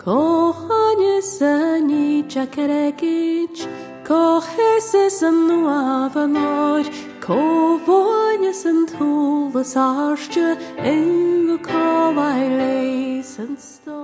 Cohanis ni jacaregich, cohesis an nuavanor, covonis an tulas arche, en covailes an sto.